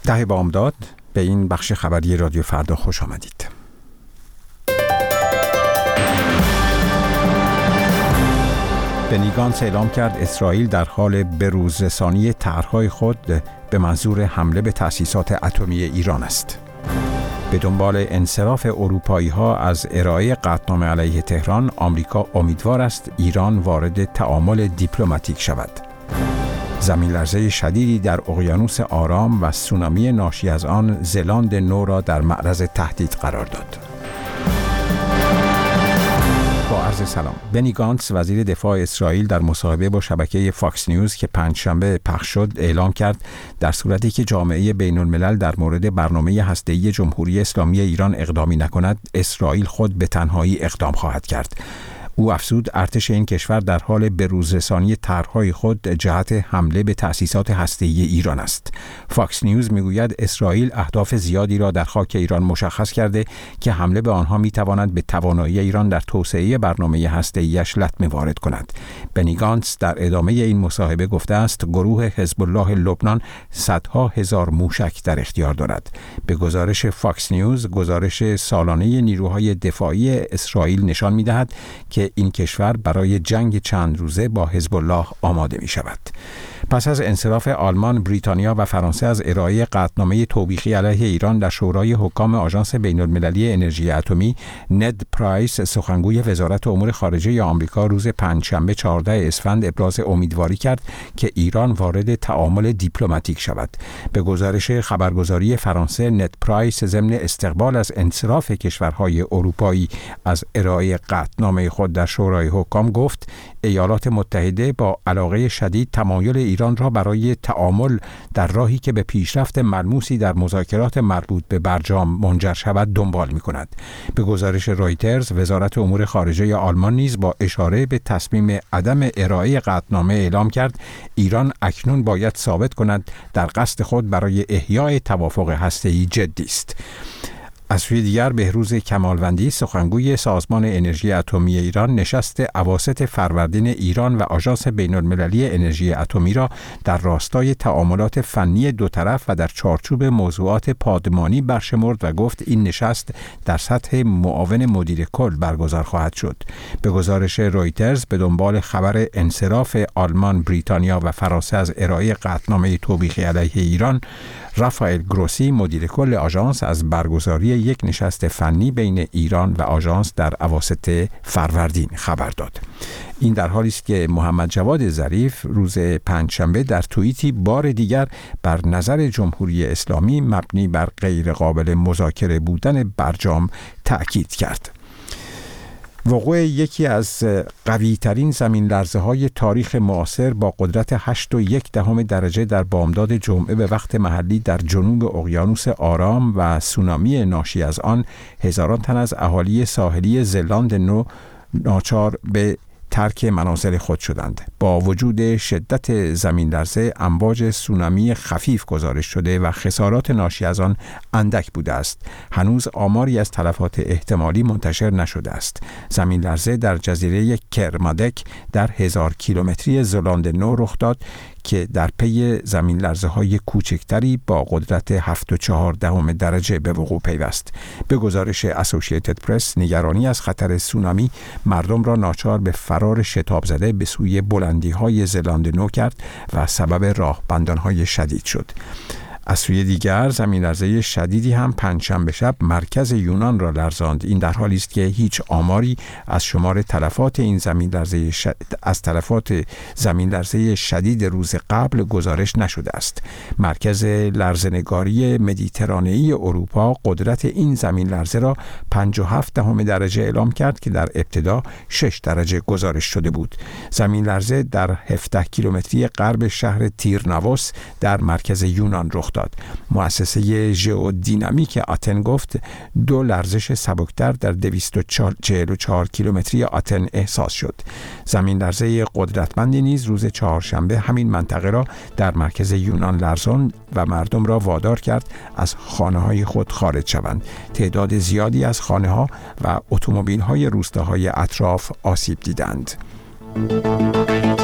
ده بامداد به این بخش خبری رادیو فردا خوش آمدید. بنی گانتس اعلام کرد اسرائیل در حال بروزرسانی طرح‌های خود به منظور حمله به تأسیسات اتمی ایران است. به دنبال انصراف اروپایی‌ها از ارائه قطعنامه علیه تهران، آمریکا امیدوار است ایران وارد تعامل دیپلماتیک شود. زمین‌لرزه شدیدی در اقیانوس آرام و سونامی ناشی از آن زلاند نو را در معرض تهدید قرار داد. با عرض سلام. بنی گانتس وزیر دفاع اسرائیل در مصاحبه با شبکه فاکس نیوز که پنجشنبه پخش شد اعلام کرد در صورتی که جامعه بین الملل در مورد برنامه هسته‌ای جمهوری اسلامی ایران اقدامی نکند، اسرائیل خود به تنهایی اقدام خواهد کرد. او افزود ارتش این کشور در حال بروزرسانی طرح‌های خود جهت حمله به تأسیسات هسته‌ای ایران است. فاکس نیوز میگوید اسرائیل اهداف زیادی را در خاک ایران مشخص کرده که حمله به آنها میتواند به توانایی ایران در توسعه برنامه هسته‌ایش لطمه وارد کند. بنی گانتس در ادامه این مصاحبه گفته است گروه حزب الله لبنان صدها هزار موشک در اختیار دارد. به گزارش فاکس نیوز، گزارش سالانه نیروهای دفاعی اسرائیل نشان می‌دهد که این کشور برای جنگ چند روزه با حزب الله آماده می شود. پس از انصراف آلمان، بریتانیا و فرانسه از ارائه قطعنامه توبیخی علیه ایران در شورای حکام آژانس بین‌المللی انرژی اتمی، ند پرایس سخنگوی وزارت امور خارجه آمریکا روز پنجشنبه 14 اسفند ابراز امیدواری کرد که ایران وارد تعامل دیپلماتیک شود. به گزارش خبرگزاری فرانسه، ند پرایس ضمن استقبال از انصراف کشورهای اروپایی از ارائه قطعنامه خود در شورای حکام گفت ایالات متحده با علاقه شدید تمایل ایران را برای تعامل در راهی که به پیشرفت ملموسی در مذاکرات مربوط به برجام منجر شود دنبال می‌کند. به گزارش رایترز، وزارت امور خارجه آلمان نیز با اشاره به تصمیم عدم ارائه قطعنامه اعلام کرد ایران اکنون باید ثابت کند در قصد خود برای احیای توافق هسته‌ای جدی است. از سوی دیگر بهروز کمالوندی سخنگوی سازمان انرژی اتمی ایران نشست اواسط فروردین ایران و آژانس بین‌المللی انرژی اتمی را در راستای تعاملات فنی دو طرف و در چارچوب موضوعات پادمانی برشمرد و گفت این نشست در سطح معاون مدیر کل برگزار خواهد شد. به گزارش رویترز به دنبال خبر انصراف آلمان، بریتانیا و فرانسه از ارائه قطعنامه توبیخی علیه ایران، رافائل گروسی مدیر کل آژانس از برگزاری یک نشست فنی بین ایران و آژانس در اواسط فروردین خبر داد. این در حالی است که محمد جواد ظریف روز پنجشنبه در توییتی بار دیگر بر نظر جمهوری اسلامی مبنی بر غیر قابل مذاکره بودن برجام تأکید کرد. وقوع یکی از قوی‌ترین زمین‌لرزه‌های تاریخ معاصر با قدرت 8.1 درجه در بامداد جمعه به وقت محلی در جنوب اقیانوس آرام و سونامی ناشی از آن هزاران تن از اهالی ساحلی زلاند نو ناچار به ترک منازل خود شدند. با وجود شدت زمین‌لرزه، امواج سونامی خفیف گزارش شده و خسارات ناشی از آن اندک بوده است. هنوز آماری از تلفات احتمالی منتشر نشده است. زمین‌لرزه در جزیره کرمادک در 1000 کیلومتری زلاند نو رخ داد که در پی زمین‌لرزه‌های کوچکتری با قدرت 7.4 درجه به وقوع پیوست. به گزارش اسوسییتد پرس، نگرانی از خطر سونامی مردم را ناچار به فرار شتاب زده به سوی بلندی‌های زلاند نو کرد و سبب راهبندان‌های شدید شد. از سوی دیگر زمین‌لرزه شدیدی هم پنجشنبه شب مرکز یونان را لرزاند. این در حالی است که هیچ آماری از شمار تلفات این زمین‌لرزه شدید روز قبل گزارش نشده است. مرکز لرزه‌نگاری مدیترانه‌ای اروپا قدرت این زمین‌لرزه را 5.7 درجه اعلام کرد که در ابتدا 6 درجه گزارش شده بود. زمین‌لرزه در 17 کیلومتری غرب شهر تیرناووس در مرکز یونان رخ داد. مؤسسه ژئودینامیک آتن گفت 2 لرزش سبکتر در 244 کیلومتری آتن احساس شد. زمین لرزه قدرتمندی نیز روز چهارشنبه همین منطقه را در مرکز یونان لرزاند و مردم را وادار کرد از خانه‌های خود خارج شوند. تعداد زیادی از خانه‌ها و اتومبیل‌های روستاهای اطراف آسیب دیدند.